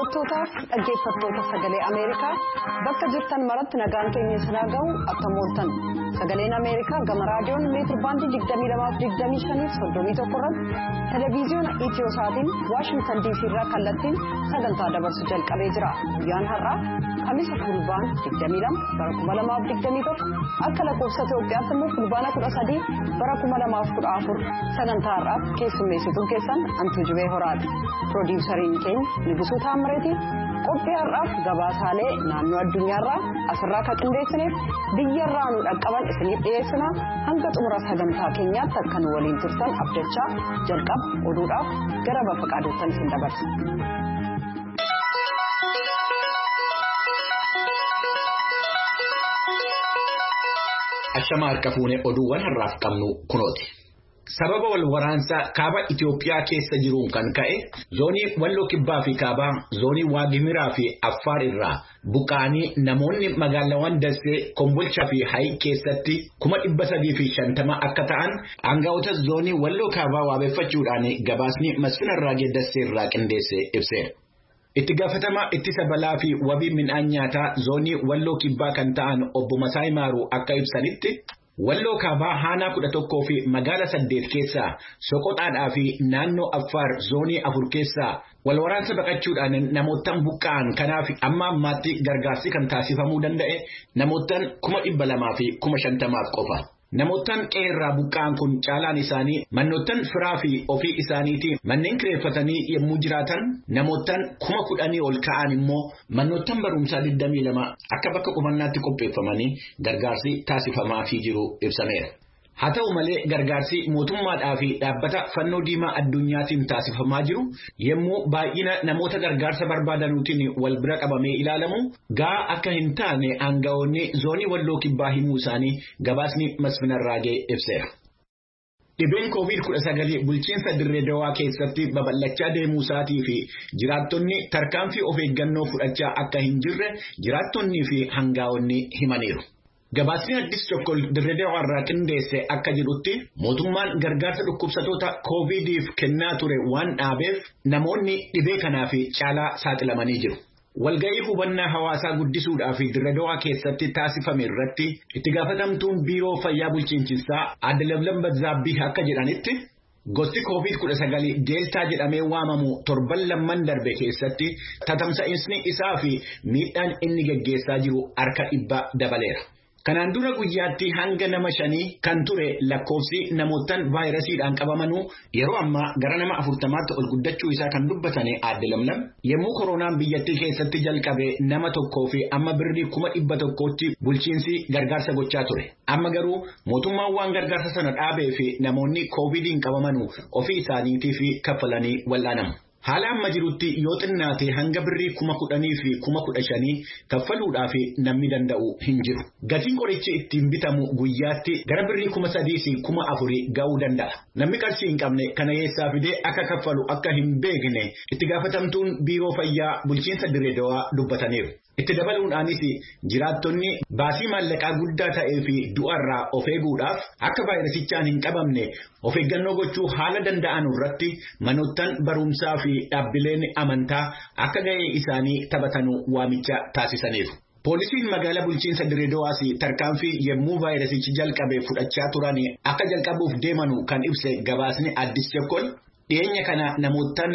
daawwattootaaf dhaggeeffattoota sagalee Ameerikaa bakka jirtan maratti nagaan keenya sinaa ga'u akka mooltan sagaleen Ameerikaa gama raadiyoon meetir baandii 22-25 irratti televiziyoona Itiyooosaatiin Waashingtan DC irraa kallattiin sagantaa dabarsu jalqabee jira. Guyyaan har'aa Kamisa Fulbaan 22 bara 2021 akka lakkoofsa Itoophiyaatti immoo Fulbaana 13 bara 2014 sagantaa har'aaf keessummeessituun keessan Antuujubee Horaati. Piroodyuusariin keenya Nigusuu Taamreeti qophii har'aaf gabaasaalee naannoo addunyaarraa asirraa kan qindeessineef biyyarraa nu dhaqqaban isiniif dhiyeessina hanga xumura sagantaa keenyaatti akka nu waliin turtan abdachaa jalqaba oduudhaaf gara Bafaqaadoottan isin dabarsa. Ashama harka fuunee oduuwwan har'aaf qabnu kunooti. Sababa wal waraansaa kaaba Itoophiyaa keessa jiruun kan ka'e zoonii Walloo Kibbaa fi Kaabaa, zoonii Waagimiraa fi Affaar irraa buqqaanii namoonni magaalaawwan Dassee, Kombolchaa fi Hayii keessatti 350 akka ta'an aangawoota zoonii Walloo Kaabaa waabeffachuudhaan gabaasni Masfinarraa Dassee irraa qindeesse ibseera. Itti gaafatama ittisa balaa fi wabii midhaan nyaataa zoonii Walloo Kibbaa kan ta'an obbo Masaay Maaruu akka ibsanitti Walloo Kaabaa Haanaa 11 fi magaala 8 keessaa Soqoxaadhaa fi naannoo Affaar zoonii 4 keessaa wal waraansa baqachuudhaan namootaan buqqa'an kanaaf amma ammaatti gargaarsi kan taasifamuu danda'e namootaan 200,000 fi 50,000 qofa. Namootaan qeerraa buqqa'an kun caalaan isaanii mannootaan firaa fi ofii isaaniitii manneen kireeffatanii yommuu jiraatan namootaan 10,000 ol ka'an immoo mannootaan barumsaa 22 akka bakka qubannaatti qopheeffamanii gargaarsi taasifamaa fi jiru ibsameera. Haa ta'u malee gargaarsi mootummaadhaa fi dhaabbata fannoo diimaa addunyaatiin taasifamaa jiru yommuu baay'ina namoota gargaarsa barbaadanuutiin wal bira qabamee ilaalamu gahaa akka hin taane aangawoonni zoonii Walloo Kibbaa himuu isaanii gabaasni Masfinarraa ibseera. Dhibeen COVID-19 bulchiinsa Dirree Dawaa keessatti babal'achaa deemuu isaatii fi jiraattonni tarkaanfii of eeggannoo fudhachaa akka hin jirre jiraattonnii fi aangawoonni himaniiru. Gabaasni Addis Chokkol Dirree Dawaa irraa qindeesse akka jedhutti mootummaan gargaarsa dhukkubsatoota COVIDiif kennaa ture waan dhaabeef namoonni dhibee kanaaf caalaa saaxilamanii jiru. Walga'ii hubannaa hawaasaa guddisuudhaaf Dirree Dawaa keessatti taasifame irratti itti gaafatamtuun biiroo fayyaa bulchiinsaa Aadde Lamlam Bazaabbii akka jedhanitti gosti COVID-19 Deeltaa jedhamee waamamu torban lamman darbe keessatti tatamsa'insi isaa fi miidhaan inni geggeessaa jiru harka 100 dabaleera. Kanaan dura guyyaatti hanga nama 5 kan ture lakkoofsi namootaan vaayirasiidhaan qabamanuu yeroo ammaa gara nama 40tti ol guddachuu isaa kan dubbatane Aadde Lamlam yommuu koronaan biyyattii keessatti jalqabe nama tokkoo fi amma birrii 100,000tti bulchiinsi gargaarsa gochaa ture. Amma garuu mootummaan waan gargaarsa sana dhaabee fi namoonni COVIDiin qabamanuu ofii isaaniitiif kaffalanii wallaanamu. Haala amma jirutti yoo xinnaate hanga birrii 10,000 fi 15,000 kaffaluudhaaf namni danda'u hin jiru. Gatiin qorichi ittiin bitamu guyyaatti gara birrii 3,000 fi 4,000 ga'uu danda'a. Namni qarshii hin qabne kana keessaa fidee akka kaffalu akka hin beekne itti gaafatamtuun biiroo fayyaa bulchiinsa Dirree Dawaa dubbataniiru. Itti dabaluudhaanis jiraattonni baasii maallaqaa guddaa ta'ee fi du'arraa of eeguudhaaf akka vaayirasichaan hin qabamne of eeggannoo gochuu haala danda'an irratti manoottan barumsaa fi dhaabbileen amantaa akka ga'ee isaanii taphatanuu waamicha taasisaniiru. Poolisiin magaalaa bulchiinsa Dirree Dawaas tarkaanfii yommuu vaayirasichi jalqabe fudhachaa turan akka jalqabuuf deemanu kan ibse gabaasni Addis Chokkol. Dhiyeenya kana namootaan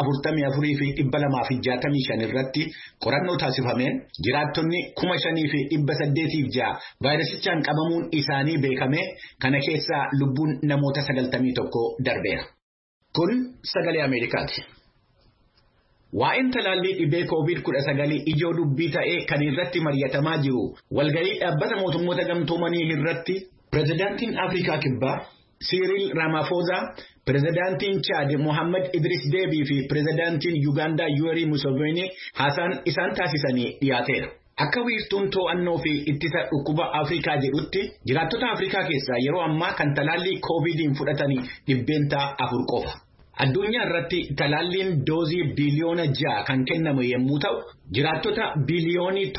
44,265 irratti qorannoo taasifameen jiraattonni 5,806 vaayirasichaan qabamuun isaanii beekame kana keessaa lubbuun namoota 91 darbeera. Kun sagalee Ameerikaati. Waa'een talaallii dhibee COVID-19 ijoo dubbii ta'ee kan irratti mari'atamaa jiru walga'ii dhaabbata mootummoota gamtoomanii irratti pirezidaantiin Afrikaa Kibbaa Cyril Ramaphosa, Pirezidaantiin Chad Mohamed Idris Deby fi Pirezidaantiin Uganda Yoweri Museveni haasaan isaan taasisanii dhiyaateera. Akka wiirtuun to'annoo fi ittisa dhukkuba Afrikaa jedhutti jiraattota Afrikaa keessaa yeroo ammaa kan talaallii COVIDiin fudhatanii 400 qofa. Addunyaa irratti talaalliin doozii biliyoona 6 kan kennamu yommuu ta'u jiraattota biliyoonii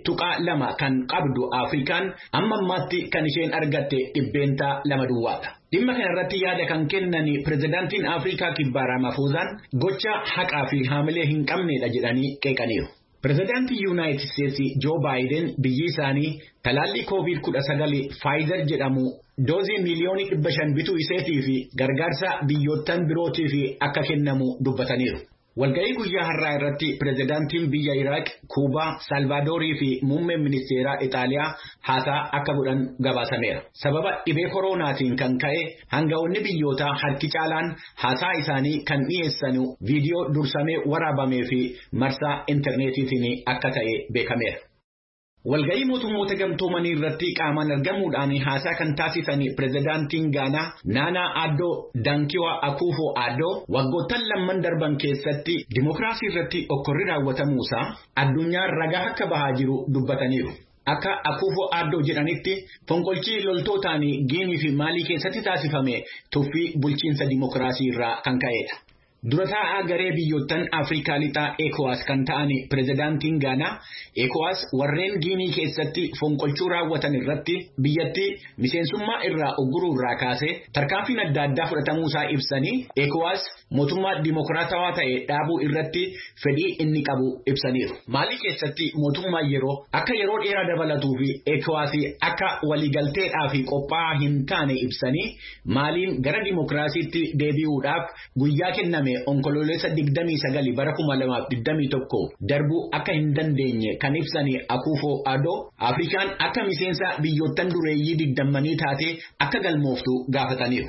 1.2 kan qabdu Afrikaan amma ammaatti kan isheen argatte 200 duwwaadha. Dhimma kanarratti yaada kan kennan pirezidaantiin Afrikaa Kibbaa Ramaphoosaan gocha haqaa fi haamilee hin qabnedha jedhanii qeeqaniiru. Pirezidaantii Yuunaayitid Isteetsi Joo Baayiden biyyi isaanii talaallii COVID-19 Pfizer jedhamu doozii miliyoonii 500 bituu isaanii fi gargaarsa biyyoottan birootiif akka kennamu dubbataniiru. Walga'ii guyyaa har'aa irratti pirezidaantiin biyya Iraaq, Kuubaa, Salvaadorii fi muummeen ministeeraa Itaaliyaa haasaa akka godhan gabaasameera. Sababa dhibee koronaatiin kan ka'e hanga'oonni biyyootaa harki caalaan haasaa isaanii kan dhiyeessan viidiyoo dursamee waraabamee fi marsaa intarneetiitiin akka ta'e beekameera. Walga'ii mootummoota gamtoomanii irratti qaamaan argamuudhaan haasaa kan taasisan pirezidaantiin Gaanaa Naanaa Addoo Dankiwaa Akufo-Addoo waggoottan lamman darban keessatti dimokiraasii irratti okkorri raawwatamuusaa addunyaan ragaa akka bahaa jiru dubbataniiru. Akka Akufo-Addoo jedhanitti fonqolchii loltootaan Giinii fi Maalii keessatti taasifame tuffii bulchiinsa dimokiraasii irraa kan ka'edha. Dura taa'aa garee biyyoottan Afrikaa lixaa ECOWAS kan ta'an pirezidaantiin Gaanaa ECOWAS warreen Giinii keessatti fonqolchuu raawwatan irratti biyyattii miseensummaa irraa ugguruu irraa kaasee tarkaanfiin adda addaa fudhatamuusaa ibsanii ECOWAS mootummaa dimokiraatawaa ta'e dhaabuu irratti fedhii inni qabu ibsaniiru. Maalii keessatti mootummaa akka yeroo dheeraa dabalatuu fi ECOWAS akka waliigalteedhaaf qophaa'aa hin taane ibsanii Maaliin gara dimokiraasiitti deebi'uudhaaf guyyaa kenname onkoloolessa 29 bara 2021 darbuu akka hin dandeenye kan ibsanii Akufo-Addoo Afrikaan akka miseensa biyyoottan dureeyyii 20 taate akka galmooftu gaafataniiru.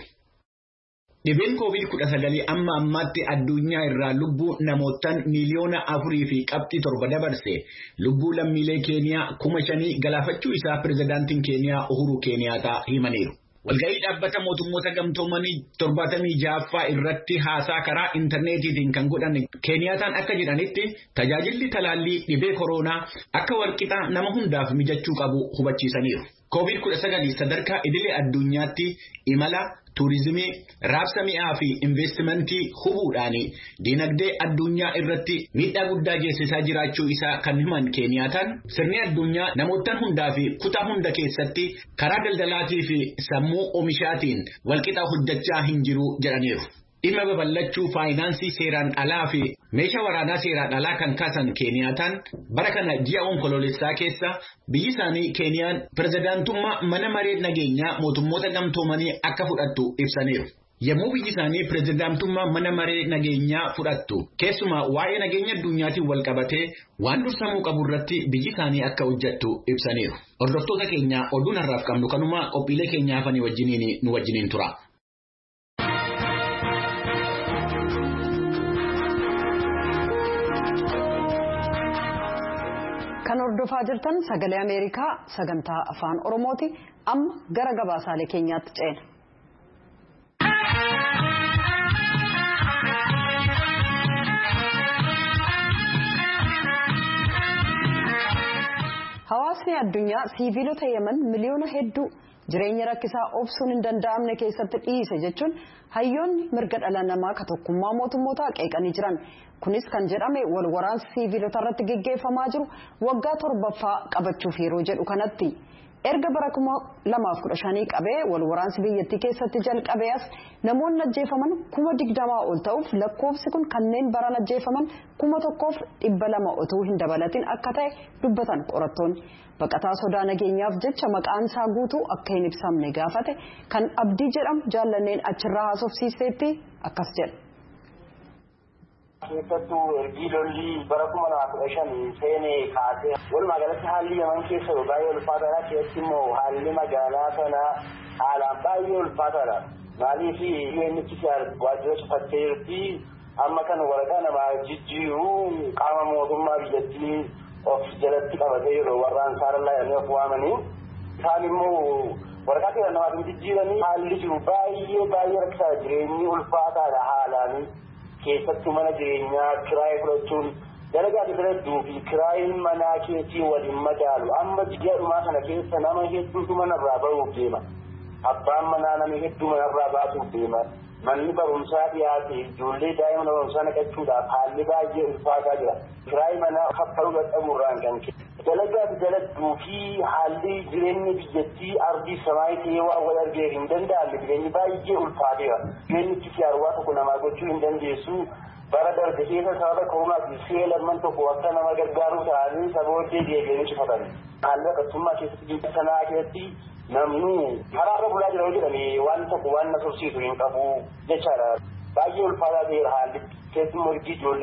Dhibeen COVID-19 amma ammaatti addunyaa irraa lubbuu namoottan miliyoona 4.7 dabarse lubbuu lammiilee Keeniyaa 5,000 galaafachuu isaa pirezidaantiin Keeniyaa Uhuru Keeniyaataa himaniiru. Walga'ii dhaabbata mootummoota gamtoomanii 76ffaa irratti haasaa karaa intarneetiitiin kan godhan Keeniyaataan akka jedhanitti tajaajilli talaallii dhibee koronaa akka walqixa nama hundaaf mijachuu qabu hubachiisaniiru. COVID-19 sadarkaa idilee addunyaatti imala, tuurizimii, raabsa mi'aa fi investimentii hubuudhaan dinagdee addunyaa irratti miidhaa guddaa geessisaa jiraachuu isaa kan himan Keeniyaataan sirni addunyaa namoottan hundaa fi kutaa hunda keessatti karaa daldalaatii fi sammuu oomishaatiin walqixa hojjechaa hin jiru jedhaniiru. Dhimma babal'achuu faayinaansii seeraan alaa fi meeshaa waraanaa seeraan alaa kan kaasan Keeniyaataan bara kana ji'a onkoloolessaa keessa biyyi isaanii Keeniyaan pirezidaantummaa mana maree nageenyaa mootummoota gamtoomanii akka fudhattu ibsaniiru. Yommuu biyyi isaanii pirezidaantummaa mana maree nageenyaa fudhattu keessumaa waa'ee nageenya addunyaatiin wal qabatee waan dursamuu qabu irratti biyyi isaanii akka hojjettu ibsaniiru. Hordoftoota keenya oduun har'aaf qabnu kanuma qophiilee keenyaa hafanii nu wajjiniin tura. Kan hordofaa jirtan sagalee Ameerikaa sagantaa afaan Oromooti. Amma gara gabaasaalee keenyaatti ceena. Hawaasni addunyaa siiviilota Yemen miliyoona hedduu jireenya rakkisaa obsuun hin danda'amne keessatti dhiise jechuun hayyoonni mirga dhala namaa ka tokkummaa mootummootaa qeeqanii jiran. Kunis kan jedhame wal waraansi siiviilota irratti geggeeffamaa jiru waggaa 7ffaa qabachuuf yeroo jedhu kanatti. Erga bara 2015 qabee wal waraansi biyyattii keessatti jalqabee as namoonni ajjeefaman 20,000 ol ta'uuf lakkoofsi kun kanneen baran ajjeefaman 1,200 otoo hin dabalatin akka ta'e dubbatan qorattoonni. Baqataa sodaa nageenyaaf jecha maqaan isaa guutuu akka hin ibsamne gaafate kan Abdii jedhamu jaallanneen achirraa haasofsiiseetti akkas jedha. keessattuu ergiidolli bara 2015 seenee kaasee walumaa galatti haalli Yemen keessa baay'ee ulfaataadha. Keessatti immoo haalli magaalaa sanaa haalaan baay'ee ulfaataadha. Maaliif UNHCR waajjira cufattee jirti. Amma kan waraqaa namaa jijjiiruu qaama mootummaa biyyattii of jalatti qabatee yeroo warraan saarallaa jedhanii of waamanii isaan immoo waraqaa kana namaa jijjiiranii haalli jiru baay'ee rakkisaa jireenyi ulfaataadha haalaanii. Keessattuu mana jireenyaa kiraayee fudhachuun dalagaa dadhabduu fi kiraayiin manaa keetii waliin madaalu amma ji'adhumaa kana keessa nama hedduutu manarraa bahuuf deema. Abbaan manaa nama hedduu manarraa baasuuf deema. Manni barumsaa dhiyaate ijoollee daa'ima barumsaa naqachuudhaaf haalli baay'ee ulfaataa jira. Kiraayii manaa kaffaluu dadhabuurraan kan dalagaa fi daladduu fi haalli jireenyi biyyattii ardii samaayitii waan wal argee hin danda'amne jireenyi baay'ee ulfaateera. Jireenyichi siyaarwaa tokko namaa gochuu hin dandeessu. Bara darbe keessa sababa koronaatiin seelamman tokko akka nama gargaaru ta'anii sabooddee deebi'anii cufatan. Haalli akkasummaa keessatti biyya sanaa keessatti namni karaarra bulaa jira jedhamee waan tokko waan na tursiisu hin qabu jechaadha. Baay'ee ulfaataa ta'eera haalli keessumaa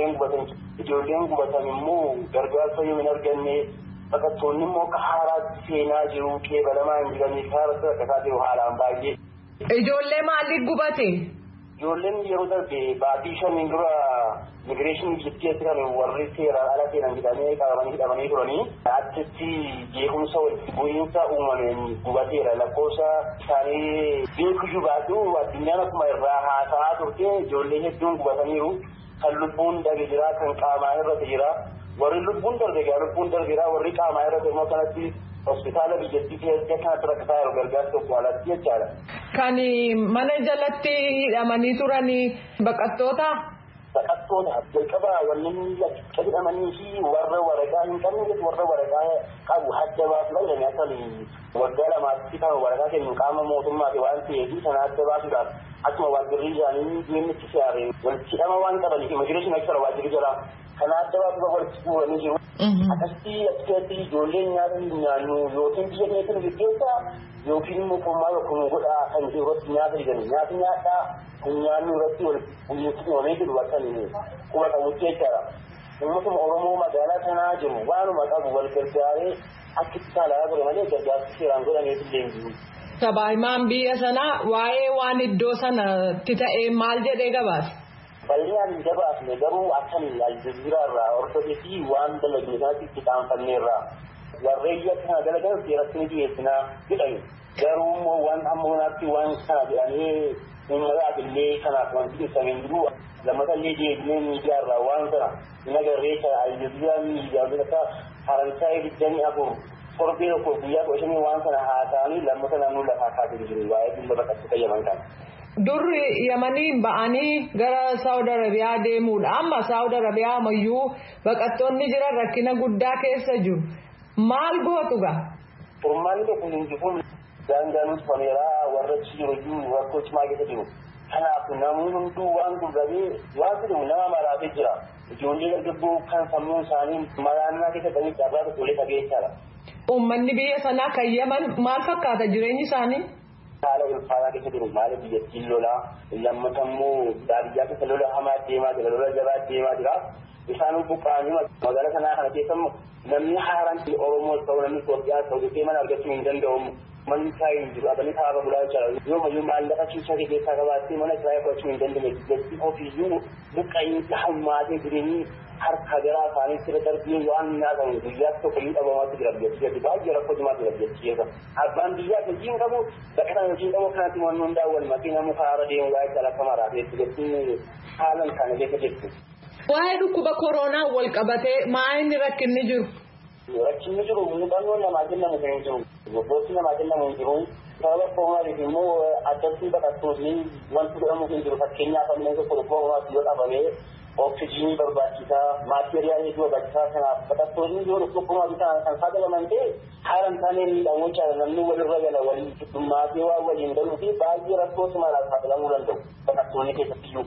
ijoolleen gubatan immoo gargaarsa yoo hin arganne baqattoonni immoo akka haaraatti seenaa jiru qeebalamaa hin jiranii haala rakkataa jiru haalaan baay'ee. Ijoollee maaliif gubate? Ijoolleen yeroo darbe baatii shaniin dura immigireeshinii biyyattii kan warri seeraan ala seenan jedhamee qabamanii hidhamanii turanii achitti jeequmsa walitti bu'iinsa uumameen gubateera. Lakkoofsa isaanii beekuyyuu baatu addunyaan akkuma irraa haasa'aa turte ijoollee hedduun gubataniiru. Kan lubbuun darbe jira, kan qaamaa irratti jira. Warri lubbuun darbeera warri qaamaa irratti immoo kanatti hospitaala biyyattii keessatti kanatti rakkataa jiru gargaarsa tokko alatti jechaadha. Kan mana jalatti hidhamanii turanii baqattoota? Baqattoota jalqaba wanni hidhamanii fi warra waraqaa hin qabne warra waraqaa qabu adda baasuudhaan jedhanii akka waggaa lamaatti kan waraqaa kennu qaama mootummaati waan ta'eef sana adda baasuudhaaf akkuma waajjirri isaanii dhimmichi siyaare walitti hidhama waan qabaniif immigireeshinii akka waajjirri jala kana adda baasuudhaaf walitti bu'anii jiru. Akkasitti achitti ijoolleen nyaata hin nyaannu yookiin biyya keessa gaggeessaa yookiin immoo qommaa yookiin godhaa kan irratti nyaata jedhani nyaata nyaadhaa kun nyaannu irratti walitti himamee jiru bakka quba qabutti jechaadha. Uummatuma Oromoo magaalaa sanaa jiru waanuma qabu wal gargaaree akkitti saalaa ture malee gargaarsi seeraan godhameef illee hin jiru. Sabaahimaan biyya sanaa waa'ee waan iddoo sanatti ta'e maal jedhee gabaase? Bal'inaan hin gabaasne garuu akkan aljaziiraa irraa hordofee fi waan dalagne isaatti itti qaanfanneerraa warreen akkana dalagan seeratti ni dhiyeessinaa jedhani. Garuu immoo waan ammonaatti waan kana jedhanii ummataaf illee kanaaf wanti ibsamee jiru lammata illee deebinee miidiyaa irraa waan kana hin agarree aljaziiraa miidiyaalee akka Faransaayii 24 torbee tokko guyyaa 15 waan kana haasa'anii lammata naannoo lafaa kaasee jiru waa'ee dhimma baqattoota Yaman kana. Durri Yamanii ba'anii gara Saawud Arabiyaa deemuudha. Amma Saawud Arabiyaa ammayyuu baqattoonni jiran rakkina guddaa keessa jiru. Maal gootu gaa? Furmaanni tokko hin jiru. Daangaan fameeraa warra jiru rakkoo cimaa keessa jiru. Kanaaf namni hunduu waan gurguree waan jedhamu nama maraatee jira. Ijoollee dargaggoo kan sammuun isaanii maraannaa keessa ta'anii carraa tokkollee dhageessaadha. Uummanni biyya sanaa kan Yaman maal fakkaata jireenyi isaanii? Haala ulfaataa keessa jiru maala biyyattiin lolaa lammata immoo baadiyyaa keessa lola hamaa deemaa jira lola jabaa deemaa jira isaan buqqaanii magaalaa sanaa kana keessa namni haaraan Oromoo ta'uu namni Itoophiyaa ta'uu dhufee mana argachuu hin danda'u manni isaa hin jiru abanii kaaba bulaa jira yoo mayyuu maallaqa ciisaa keessaa qabaattee mana isaa eeggachuu hin dandeenye biyyattii ofiiyyuu buqqa'iinsa hammaatee jireenyi harka garaa isaanii sirra darbee waan nyaatamu guyyaatti tokko hin dhabamaatti jira biyyattii baay'ee rakkoo cimaa jira biyyattii keessa abbaan biyyaa hojii hin qabu baqataan hojii hin qabu kanatti waan hundaa wal makiina muka haara deemu waa'ee calaqqa maraatee biyyattiin haalan kana keessa jirtu. Waa'ee dhukkuba koronaa wal qabatee maal rakkinni jiru? Rakkinni jiru muuxannoo namaa kennamu hin jiru gosoonni namaa kennamu hin jiru sababa koronaatiif immoo addatti baqattoonni wanti godhamu hin jiru fakkeenyaaf ammoo tokko koronaatti yoo qabamee oksijiinii barbaachisaa maateriyaal barbaachisaa kanaaf baqattoonni yoo dhukkuba kan saaxilaman ta'e haalan taanee miidhamuu jala namni walirra gala waliin heddummaatee waan waliin galuu fi baay'ee rakkoo cimaadhaan saaxilamuu danda'u baqattoonni keessattiyyuu.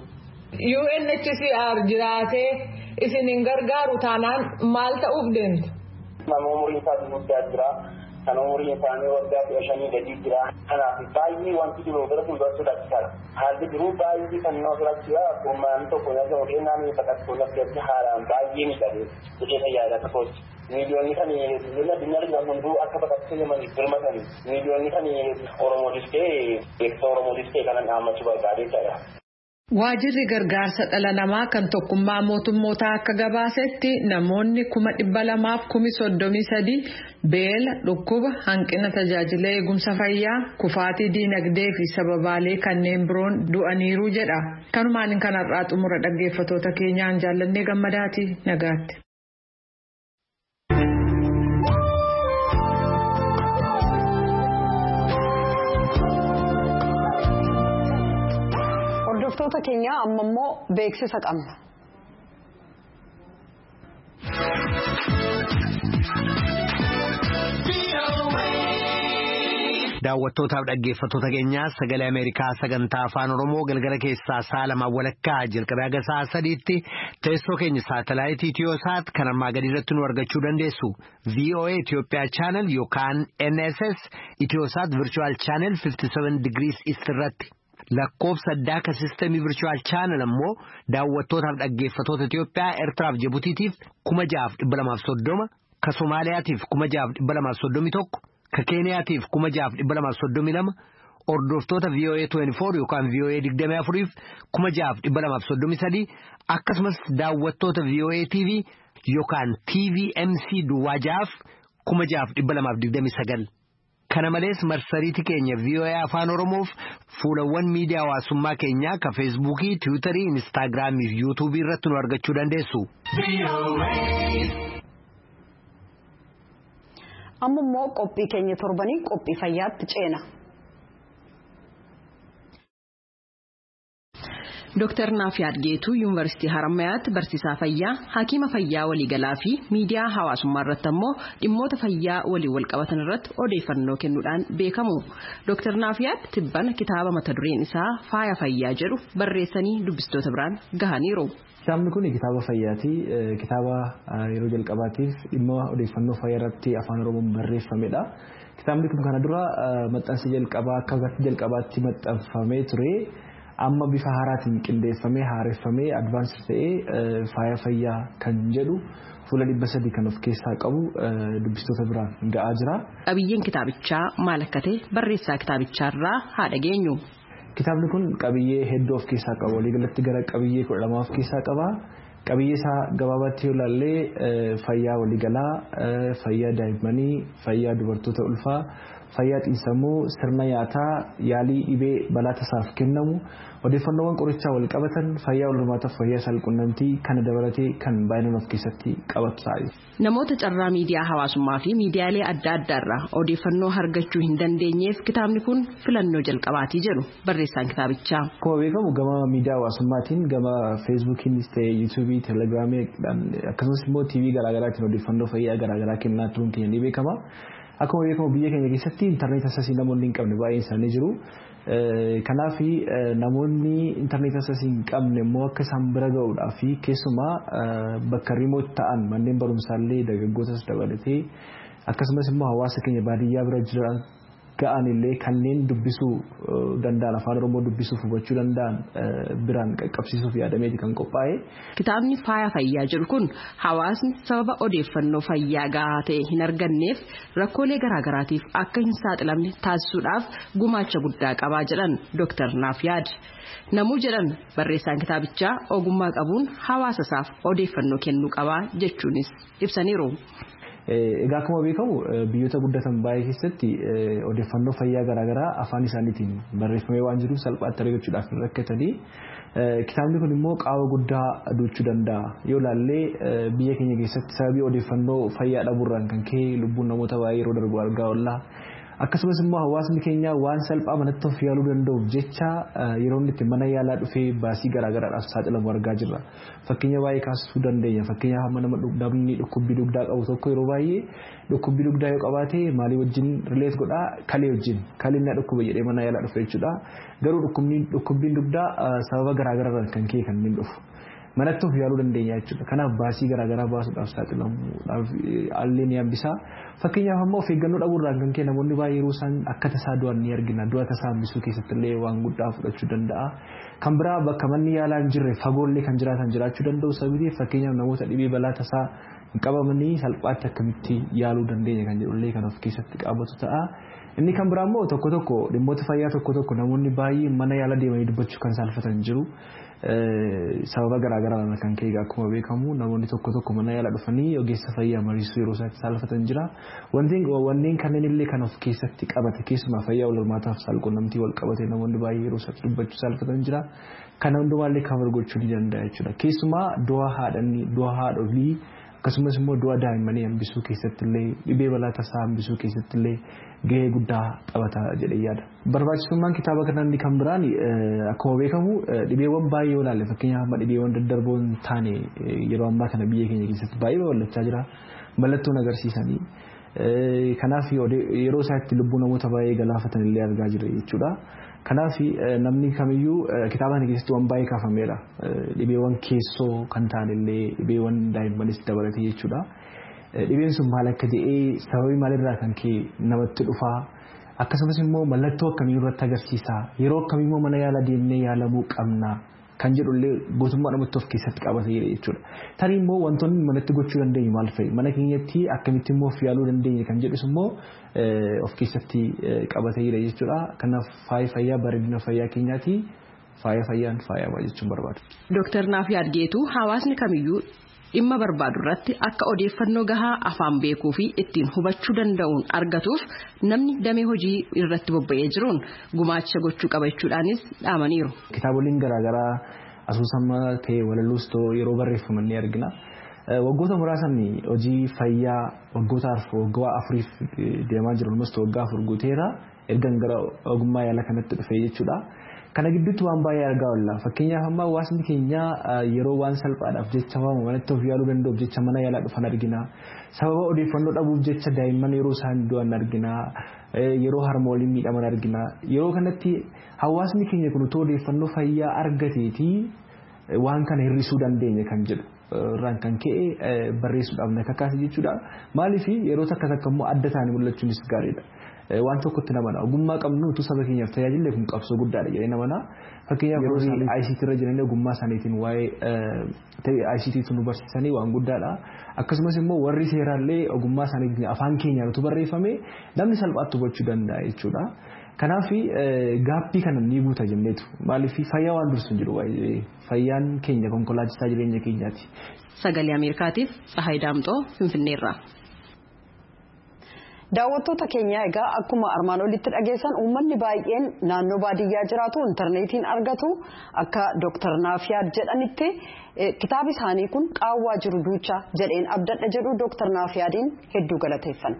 UNHCR jiraatee isin hin gargaaru taanaan maal ta'uuf deemtu? Nama umuriin isaanii guddaa jira. Kan umuriin isaanii waggaa 15 gadi jira. Kanaaf baay'ee wanti jiru gara fuuldura sodaachisaadha. Haalli jiru baay'ee kan nama sodaachisa. Uummanni tokko nyaata hodhee naannoo baqattoonni akkasii haalaan baay'ee miidhagee hojii fayyaadha tokkotti. Miiliyoonni kan addunyaa irraa hunduu akka baqattoonni Yamaniif birmatanii miiliyoonni kan Oromootis ta'e Oromootis ta'e kanan dhaammachuu barbaadee jira. Waajirri gargaarsa dhala namaa kan tokkummaa mootummootaa akka gabaasetti namoonni 233,000 beela dhukkuba hanqina tajaajila eegumsa fayyaa kufaatii diinagdee fi sababaalee kanneen biroon du'aniiru jedha. Kanumaan kanarraa xumura dhaggeeffatoota keenyaan jaallannee gammadaati nagaatti. Hordoftoota keenya amma immoo beeksisa qabna. Daawwattootaaf dhaggeeffattoota keenyaa sagalee Ameerikaa sagantaa afaan Oromoo galgala keessaa sa'a lama walakkaa jalqabee haga sa'a sadiitti teessoo keenya saatalaayitii Itiyoosaat kan ammaa gadi irratti nu argachuu dandeessu. VOA Itoophiyaa Channel yookaan NSS Itiyoosaat Virtual Channel 57 degrees East irratti. Lakkoofsa addaa ka sistemii Virtual Channel ammoo daawwattootaaf dhaggeeffattoota Itoophiyaa Eertiraaf Jibutiitiif 6,230 ka Somaaliyaatiif 6,231 ka Keeniyaatiif 6,232 hordoftoota VOA 24 yookaan VOA 24 6,233 akkasumas daawwattoota VOA TV yookaan TVMC duwwaa 6,229 kana malees marsariitii keenya VOA afaan Oromoof fuulawwan miidiyaa hawaasummaa keenyaa ka Feesbuukii, Tiwiitarii, Instaagiraamii fi Yuutuubii irratti nu argachuu dandeessu. Amma immoo qophii keenya torbanii qophii fayyaatti ceena. Dr. Naafiyaad Geetuu Yuunivarsiitii Harammayaatti barsiisaa fayyaa, hakiima fayyaa waliigalaa fi miidiyaa hawaasummaa irratti ammoo dhimmoota fayyaa waliin wal qabatan irratti odeeffannoo kennuudhaan beekamu. Dr. Naafiyaad tibbana kitaaba mata dureen isaa faaya fayyaa jedhu barreessanii dubbistoota biraan gahaniiru. Kitaabni kun kitaaba fayyaati. Kitaaba yeroo jalqabaatiif dhimma odeeffannoo fayyaa irratti afaan Oromoon barreeffamedha. Kitaabni kun kana dura maxxansa jalqabaa akka waggaa jalqabaatti maxxanfamee ture. Amma bifa haaraatiin qindeeffamee haareffamee advaansii ta'ee faaya fayyaa kan jedhu fuula 300 kan of keessaa qabu dubbistoota biraan ga'aa jira. Qabiyyeen kitaabichaa maal akka ta'e barreessaa kitaabichaarraa haa dhageenyu. Kitaabni kun qabiyyee hedduu of keessaa qaba. Waliigalatti gara qabiyyee 12 of keessaa qaba. Qabiyyee isaa gabaabaatti yoo ilaalle fayyaa waliigalaa, fayyaa daa'immanii, fayyaa dubartoota ulfaa, fayyaa xiinsammuu, sirna nyaataa, yaalii dhibee balaa tasaaf kennamu, odeeffannoowwan qorichaa wal qabatan, fayyaa walhormaataaf fayyaa saalqunnamtii kana dabalatee kan baay'inaan of keessatti qabatu ta'a. Namoota carraa miidiyaa hawaasummaa fi miidiyaalee adda addaarraa odeeffannoo argachuu hin dandeenyeef kitaabni kun filannoo jalqabaatii jedhu barreessaan kitaabichaa. Akkuma beekamu gama miidiyaa hawaasummaatiin gama feesbuukiinis ta'e yuutuubii, teelegiraamii akkasumas immoo tiivii garaagaraatiin odeeffannoo fayyaa garaagaraa kennaa turuun keenya ni beekama. Akkuma beekamu biyya keenya keessatti intarneet asasii namoonni hin qabne baay'een isaanii jiru. Kanaaf namoonni intarneet asasii hin qabne immoo akka isaan bira ga'uudhaaf keessumaa bakka riimoot ta'an manneen barumsaallee dargaggootas dabalatee akkasumas immoo hawaasa keenya baadiyyaa bira jiran ga'an illee kanneen dubbisuu danda'an afaan Oromoo dubbisuuf hubachuu danda'an biraan qaqqabsiisuuf yaadameeti kan qophaa'e. Kitaabni faaya fayyaa jedhu kun hawaasni sababa odeeffannoo fayyaa gahaa ta'e hin arganneef rakkoolee garaagaraatiif akka hin saaxilamne taasisuudhaaf gumaacha guddaa qabaa jedhan Dr. Naafiyaad. Namuu jedhan barreessaan kitaabichaa ogummaa qabuun hawaasa isaaf odeeffannoo kennuu qabaa jechuunis ibsaniiru. Egaa akkuma beekamu biyyoota guddatan baay'ee keessatti odeeffannoo fayyaa garaagaraa afaan isaaniitiin barreeffamee waan jiruuf salphaatti argachuudhaaf hin rakkatanii. Kitaabni kun immoo qaawwa guddaa duuchuu danda'a. Yoo ilaallee biyya keenya keessatti sababii odeeffannoo fayyaa dhabuurraan kan ka'e lubbuun namoota baay'ee yeroo darbu argaa oolla. Akkasumas immoo hawaasni keenya waan salphaa manatti of yaaluu danda'uuf jecha yeroo inni itti mana yaalaa dhufee baasii garaagaraadhaaf saaxilamu argaa jirra. Fakkeenya baay'ee kaasuu dandeenya. Fakkeenyaaf namni dhukkubbii dugdaa qabu tokko yeroo baay'ee dhukkubbii dugdaa yoo qabaate maalii wajjin rileet godhaa kalee wajjin kaleen na dhukkuba jedhee mana yaalaa dhufe jechuudha. Garuu dhukkubbiin dugdaa sababa garaagaraadhaan kan ka'e kan inni dhufu. Manatti of yaaluu dandeenya jechuudha. Kanaaf baasii garaagaraa baasuudhaaf saaxilamuudhaaf allee ni hambisaa. Fakkeenyaaf ammoo of eeggannoo dhabuurraan kan ka'e namoonni baay'ee yeroo isaan akka tasaa du'an ni argina. Du'a tasaa hambisuu keessatti illee waan guddaa fudhachuu danda'a. Kan biraa bakka manni yaalaa hin jirre fagoollee kan jiraatan jiraachuu danda'u sababii fakkeenyaaf namoota dhibee balaa tasaa hin qabamanii salphaatti akkamitti yaaluu dandeenya kan jedhullee kan of keessatti qabatu ta'a. Inni kan biraa immoo tokko dhimmoota fayyaa tokko namoonni baay'ee mana yaalaa deemanii dubbachuu kan saalfatan jiru. Sababa garaagaraa kan ka'e akkuma beekamu namoonni tokko mana yaalaa dhufanii ogeessa fayyaa mariisuu yeroo isaatti saalfatan jira. Wanneen kanneen illee kan of keessatti qabate keessumaa fayyaa walhormaataaf saalqunnamtii wal qabate namoonni baay'ee yeroo isaatti dubbachuu saalfatan jira. Kana hundumaallee kan gochuu ni danda'a jechuudha. Keessumaa du'a haadholii akkasumas immoo du'a daa'immanii hambisuu keessatti illee dhibee balaa tasaa hambisuu keessatti illee gahee guddaa taphata jedhee yaada. Barbaachisummaan kitaaba kanaa kan biraan akkuma beekamu dhibeewwan baay'ee yoo ilaalle fakkeenyaaf amma dhibeewwan daddarboo hin taane yeroo ammaa kana biyya keenya keessatti baay'ee babal'achaa jira. Mallattoon agarsiisanii Kanaaf yeroo isaatti lubbuu namoota baay'ee galaafatan illee argaa jirra jechuudha. Kanaaf namni kamiyyuu kitaaba kana keessatti waan baay'ee kaafameera. Dhibeewwan keessoo kan ta'an illee dhibeewwan daa'immanis dabalatee jechuudha. Dhibeen sun maal akka ta'ee sababii maalirraa kan ka'e namatti dhufaa akkasumas immoo mallattoo akkamii irratti agarsiisa yeroo akkamii immoo mana yaala deemnee yaalamuu qabna kan jedhullee gootummaa namatti of keessatti qabatee jira jechuudha. Tarii immoo wantoonni manatti gochuu dandeenyu maal fa'i mana keenyatti akkamitti immoo of yaaluu dandeenya kan jedhus immoo of keessatti qabatee jira jechuudha. Kanaaf fayyaa bareedina fayyaa keenyaati fayyaan fayyaa jechuun barbaadu. Dooktar Naafiyaa Geetuu hawaasni kamiyyuu dhimma barbaadu irratti akka odeeffannoo gahaa afaan beekuu fi ittiin hubachuu danda'uun argatuuf namni damee hojii irratti bobba'ee jiruun gumaacha gochuu qabachuudhaanis dhaamaniiru. Kitaaboleen garaagaraa asoosama ta'e walaloos yeroo barreeffaman ni argina. Waggoota muraasan hojii fayyaa waggoota afuriif deemaa jiru almost waggaa afur guuteera ergan gara ogummaa yaala kanatti dhufee jechuudha. Kana gidduutti waan baay'ee argaa oolla. Fakkeenyaaf amma hawaasni keenya yeroo waan salphaadhaaf jecha waan manatti of yaaluu danda'uuf jecha mana yaalaa dhufan argina. Sababa odeeffannoo dhabuuf jecha daa'imman yeroo isaan du'an argina. Yeroo harmooliin miidhaman argina. Yeroo kanatti hawaasni keenya kun utoo odeeffannoo fayyaa argateeti waan kana hir'isuu dandeenya kan jedhu irraan kan ka'e barreessuudhaaf na kakaase jechuudha. Maaliif yeroo takka immoo adda ta'anii mul'achuunis gaariidha. Waan tokkotti namana ogummaa qabnu utuu saba keenyaaf tajaajille kun qabsoo guddaadha jedhee namana. Fakkeenyaaf yeroo ICT irra jiranii ogummaa isaaniitiin waa'ee ICT nu barsiisanii waan guddaadha. Akkasumas immoo warri seeraallee ogummaa isaaniitiin afaan keenyaan utuu barreeffame namni salphaatti hubachuu danda'a jechuudha. Kanaaf gaappii kana ni guuta jenneetu maaliif fayyaa waan dursu jiru fayyaan keenya konkolaachisaa jireenya keenyaati. Sagalee Ameerikaatiif Tsahaay Daamxoo Finfinneerraa. Daawwattoota keenya egaa akkuma armaan olitti dhageessan uummanni baay'een naannoo baadiyyaa jiraatu intarneetiin argatu akka Dr. Naafiyaa jedhanitti kitaabi isaanii kun qaawwaa jiru duucha jedheen abdadha jedhu Dr. Naafiyaadin hedduu galateeffanna.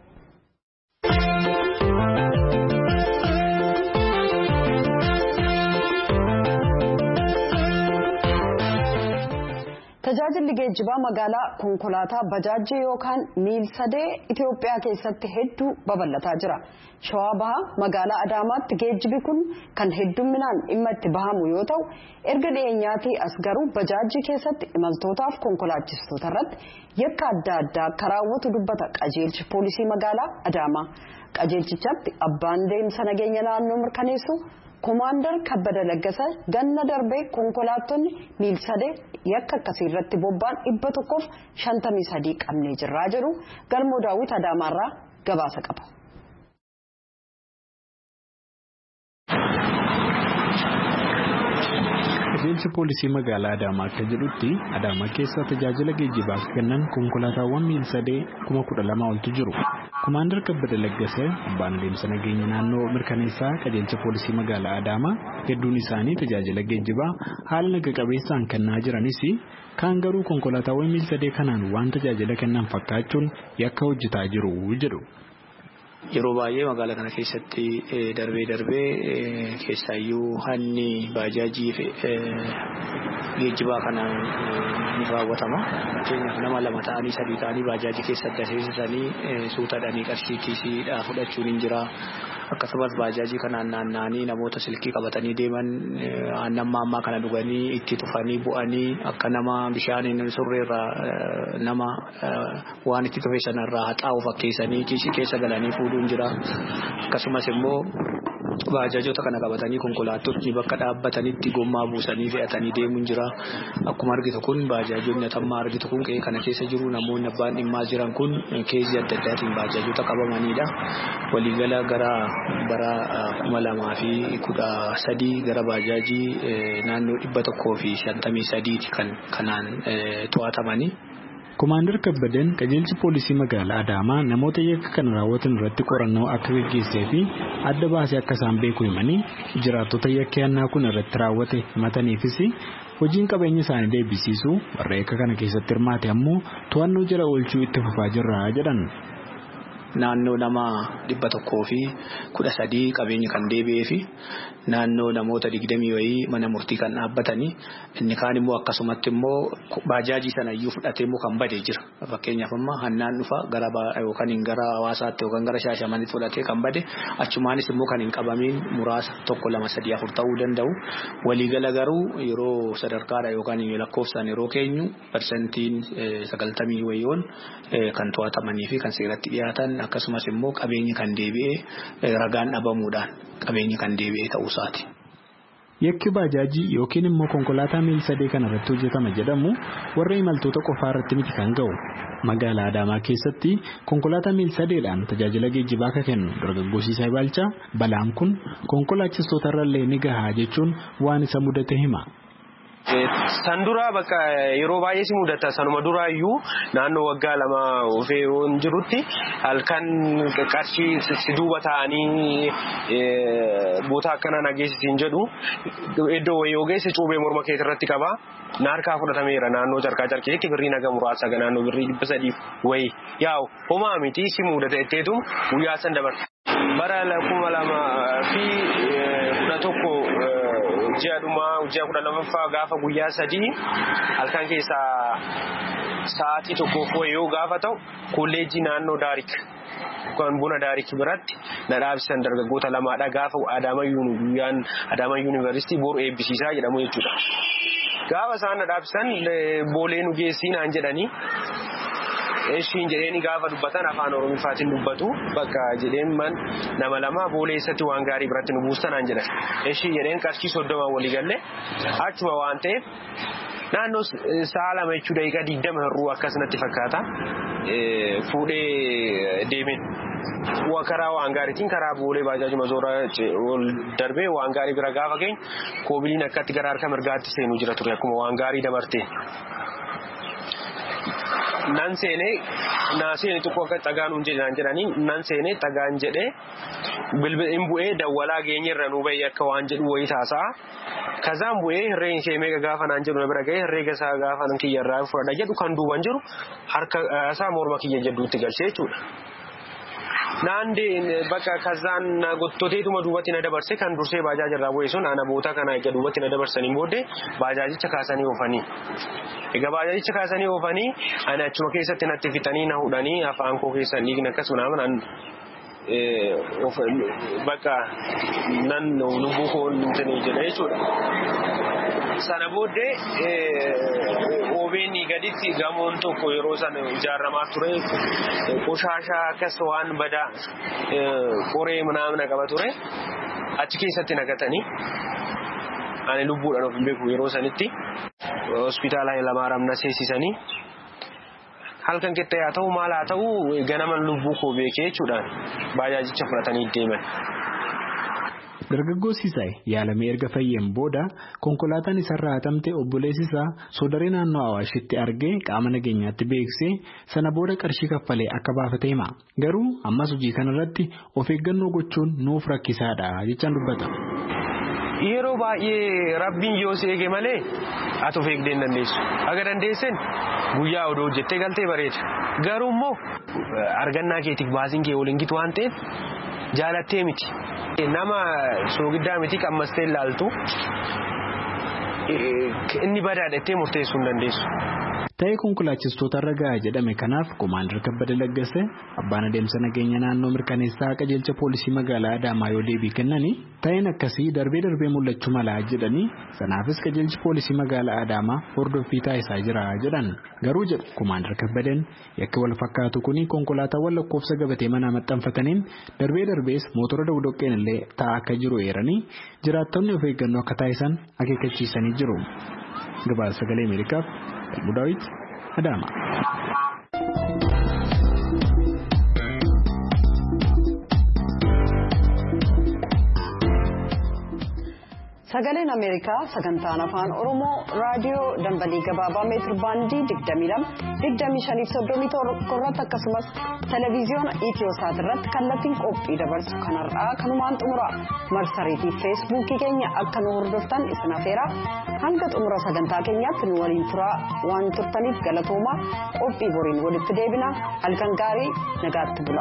Tajaajilli geejjibaa magaalaa konkolaataa bajaajii yookaan miilsadee Itoophiyaa keessatti hedduu babal'ataa jira. Shawaa Bahaa magaalaa Adaamaatti geejjibi kun kan heddumminaan dhimma itti bahamu yoo ta'u erga dhiyeenyaatii as garuu bajaajii keessatti imaltootaaf konkolaachistoota irratti yakka adda addaa akka raawwatu dubbata qajeelchi poolisii magaalaa Adaamaa. Qajeelchichatti abbaan deemsa nageenya naannoo mirkaneessu Komaandar Kabbada Laggasa ganna darbee konkolaattonni miilsadee yakka akkasii irratti bobba'an 153 qabnee jirraa jedhu Galmoo Daawit Adaamaarraa gabaasa qaba. Qajeelchi poolisii magaalaa Adaamaa akka jedhutti Adaamaa keessa tajaajila geejjibaaf kennan konkolaataawwan miilsadee 12,000 oltu jiru. Komaandar Kabbada Laggasa abbaan deemsa nageenya naannoo mirkaneessaa qajeelcha poolisii magaalaa Adaamaa hedduun isaanii tajaajila geejjibaa haala naga qabeessaan kennaa jiranis kaan garuu konkolaataawwan miilsadee kanaan waan tajaajila kennan fakkaachuun yakka hojjetaa jiru jedhu. Yeroo baay'ee magaalaa kana keessatti darbee keessaayyuu hanni baajaajii geejjibaa kanaan ni raawwatama. Fakkeenyaaf nama 2 ta'anii 3 ta'anii baajaajii keessatti aseessanii suutaadhaanii qarshii kiisiidhaa fudhachuun hin jira. Akkasumas baajaajii kanaan naanna'anii namoota silkii qabatanii deeman aannan maammaa kana dhuganii itti tufanii bu'anii akka nama bishaaniin surreerraa nama waan itti tufe sanarraa haxaa'u fakkeessanii kiisii keessa galanii fuudhuun jira. Akkasumas immoo baajaajota kana qabatanii konkolaattonni bakka dhaabbatanitti gommaa buusanii fe'atanii deemuun jira. Akkuma argitu kun baajaajonni atammaa argitu kun qe'ee kana keessa jiru namoonni abbaan dhimmaa jiran kun keezii adda addaatiin baajaajota qabamanidha. Waliigala gara bara 2013 gara baajaajii naannoo 153 kan kanaan to'atamanii. Komaandar Kabbadeen qajeelchi poolisii magaalaa Adaamaa namoota yakka kana raawwatan irratti qorannoo akka gaggeessee fi adda baasee akka isaan beeku himanii jiraattota yakka yannaa kun irratti raawwate himataniifis hojiin qabeenya isaanii deebisiisuu warra yakka kana keessatti hirmaate ammoo to'annoo jala oolchuu itti fufaa jirra jedhan. naannoo nama 113 qabeenya kan deebi'ee fi naannoo namoota 20 wayii mana murtii kan dhaabbatanii inni kaan immoo akkasumatti immoo baajaajii sana iyyuu fudhatee immoo kan badee jira. Fakkeenyaaf amma hannaan dhufa gara yookaan gara hawaasaatti yookaan gara shaashamanitti fudhatee kan bade achumaanis immoo kan hin qabamiin muraasa 1 2 3 4 ta'uu danda'u. Waliigala garuu yeroo sadarkaadha yookaan lakkoofsaan yeroo keenyu parsantiin 90 wayiiwwan kan to'atamanii fi kan seeratti dhiyaatan akkasumas immoo qabeenyi kan deebi'ee ragaan dhabamuudhaan qabeenyi kan deebi'ee ta'uu isaati. Yakki baajaajii yookiin immoo konkolaataa miil-sadee kana irratti hojjetama jedhamu warra imaltoota qofaa irratti miti kan ga'u. Magaalaa Adaamaa keessatti konkolaataa miil-sadeedhaan tajaajila geejjibaa akka kennu dargaggoo Siisay Baalchaa balaan kun konkolaachistoota irrallee ni gahaa jechuun waan isa mudate hima. San dura bakka yeroo baay'ee si mudata sanuma duraayyuu naannoo waggaa 2 ofee waan jirutti halkan qarshii si duuba ta'anii boota akkana nageessitiin jedhu iddoo wayii ogeessi cuubee morma keetii irratti qaba na harkaa fudhatameera naannoo carqaa carqeetti birrii naga muraasa naannoo birrii 300 wayii yaa'u homaa miti si mudata itteetu guyyaa san dabarsa. Bara 2011 ji'a 12 gaafa guyyaa 3 halkan keessaa sa'aatii tokko yoo gaafa ta'u kolleejjii naannoo Daarik kan buna Daarik biratti na dhaabsisan dargaggoota 2dha gaafa Adaamaa Yuunivarsiitii boru eebbisiisaa jedhamu jechuudha. Gaafa isaan na dhaabsisan boolee nu geessii naan jedhanii Eshiin jedheni gaafa dubbatan afaan Oromootiin dubbatu bakka jedheen man nama 2 booleessatti waan gaarii biratti nu buustan aan jedhan. Eshiin jedheen qarshii 30 walii galle achuma waan ta'eef naannoo sa'a 2 jechuudha daqiiqaa 20 hirruu akkasumatti fakkaata fuudhee deemeen. Karaa waan gaariitiin karaa boolee baajaajii mazoora darbee waan gaarii bira gaafa geenye koobiliin akkatti gara harka mirgaatti seenuu jira ture akkuma waan gaarii dabarte. Nan seenee tokko akka xagaanuun jedhanii nan seenee xagaan jedhee bilbileen bu'ee dawwalaa geenyerra nu bayyi akka waan jedhu wayii taasa'a. Kazaan bu'ee herreen ishee meeqa gaafa naan jedhu na bira ga'ee herreega isaa gaafa nan kiyyarraa fudhadha jedhu kan duuban jiru harka isaa morma kiyya jedhuutti galchee jechuudha. Naandee bakka kazaan gottoteetuma duubatti na dabarse kan dursee baajaajarraa bu'ee sun ana boota kana eega duubatti na dabarsanii booddee baajaajicha kaasanii oofanii. Egaa baajaajicha kaasanii oofanii ani achuma keessatti natti fixanii na hudhanii afaan koo keessan dhiigni akkasuma bakka nan lubbuu koo nuti jedha jechuudha. Sana booddee OBN gaditti gamoon tokko yeroo sana ijaaramaa ture qoshaashaa akkas waan badaa qoree mana qaba ture achi keessatti nagatanii ani lubbuudhaan of hin beeku yeroo sanitti hospitaala Lamaaram na seensisanii halkan keessa haa ta'u maal haa ta'u ganaman lubbuu koo beekee jechuudhaan baajaajicha fudhatanii deeman. Dargaggoo Siisay yaalamee erga fayyeen booda konkolaataan isarraa hatamte obboleessi isaa soodaree naannoo Awaashitti argee qaama nageenyaatti beeksisee sana booda qarshii kaffalee akka baafate hima. Garuu ammas hojii kanarratti of eeggannoo gochuun nuuf rakkisaadha jechaan dubbata. Yeroo baay'ee rabbiin yoo si eege malee ati of eegdee hin dandeessu. Aga dandeessen guyyaa odoo hojjettee galtee bareeda. Garuu immoo argannaa keetiif baasiin kee waliin gitu waan ta'eef jaalattee miti. Nama soogiddaa miti qammastee ilaaltu inni badaadhattee murteessuu hin dandeessu. Ta'ee konkolaachistoota irra gahaa jedhame kanaaf Komaander Kabbada Laggase abbaan adeemsa nageenya naannoo mirkaneessaa qajeelcha poolisii magaalaa Adaamaa yoo deebii kennanii ta'een akkasii darbee mul'achuu malaa jedhanii sanaafis qajeelchi poolisii magaalaa Adaamaa hordoffii taasisaa jira jedhan. Garuu jedhu Komaander Kabbadeen yakki wal fakkaatu kuni konkolaataawwan lakkoofsa gabatee manaa maxxanfataniin darbees mootora dogdoqqeen illee taa'aa akka jiru eeranii jiraattonni of eeggannoo akka taasisan akeekkachiisanii jiru. Gabaasa Sagalee Ameerikaaf Daawit Adaamaa. Sagaleen Ameerikaa sagantaan afaan Oromoo raadiyoo dambalii gabaabaa meetir baandii 22-25-31 irratti akkasumas televiziyoona Itiyoosaat irratti kallattiin qophii dabarsu kanarraa kanumaan xumura marsariitii feesbuukii keenya akka nu hordoftan isin afeera hanga xumura sagantaa keenyaatti nu waliin turaa waan turtaniif galatoomaa qophii boriin walitti deebina halkan gaarii nagaatti bula.